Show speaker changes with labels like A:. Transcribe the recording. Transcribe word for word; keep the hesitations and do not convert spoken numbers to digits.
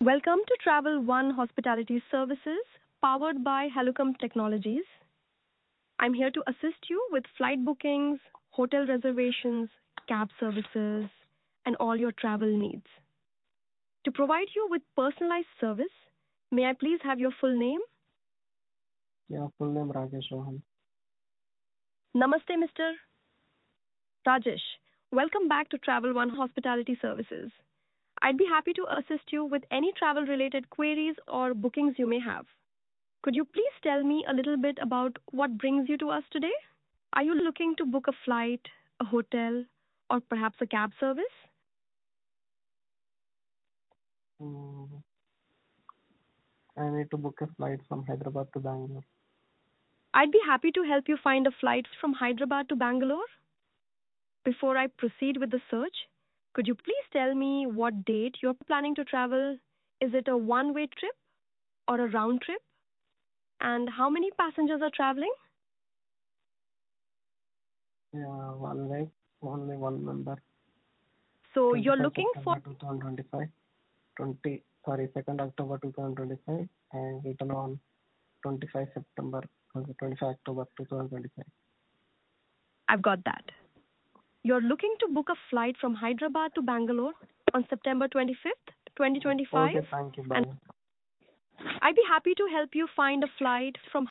A: Welcome to Travel One Hospitality Services, powered by Helicom Technologies. I'm here to assist you with flight bookings, hotel reservations, cab services, and all your travel needs. To provide you with personalized service, may I please have your full name?
B: Yeah, full name Rajesh Rohan.
A: Namaste, Mister Rajesh. Welcome back to Travel One Hospitality Services. I'd be happy to assist you with any travel related queries or bookings you may have. Could you please tell me a little bit about what brings you to us today? Are you looking to book a flight, a hotel, or perhaps a cab service?
B: Mm, I need to book a flight from Hyderabad to Bangalore.
A: I'd be happy to help you find a flight from Hyderabad to Bangalore. Before I proceed with the search, could you please tell me what date you're planning to travel? Is it a one way trip or a round trip? And how many passengers are traveling?
B: Yeah, one way, only one member.
A: So you're
B: twenty-first
A: looking for
B: September twenty twenty-five, twenty, sorry, second October twenty twenty-five, and return on twenty-fifth September, uh, twenty-fifth October twenty twenty-five.
A: I've got that. You're looking to book a flight from Hyderabad to Bangalore on September twenty-fifth, twenty twenty-five.
B: Okay, thank you. Bye.
A: And I'd be happy to help you find a flight from